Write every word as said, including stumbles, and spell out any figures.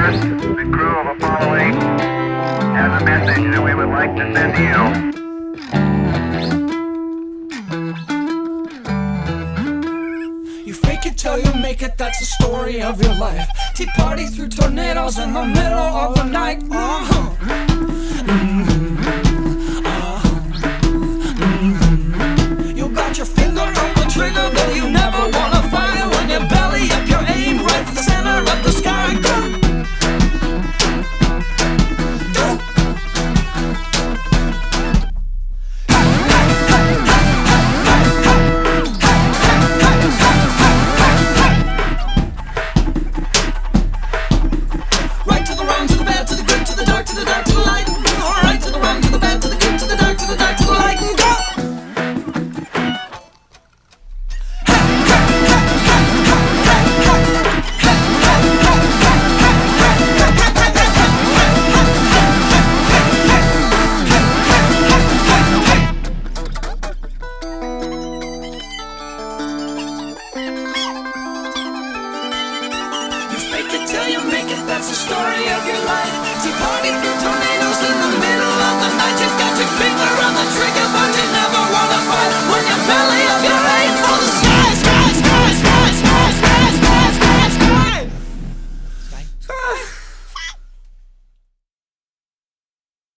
Earth, the crew of Apollo eight has a message that we would like to send to you. You fake it till you make it, that's the story of your life. Tea party through tornadoes in the middle of the night. Uh-huh. Mm-hmm. Uh-huh. Mm-hmm. You got your finger on the trigger that you never wanna fire. When you belly up your aim right for the center of the sky. Go! Till you make it, that's the story of your life. Tea party through tornadoes in the middle of the night. You got your finger on the trigger, but you never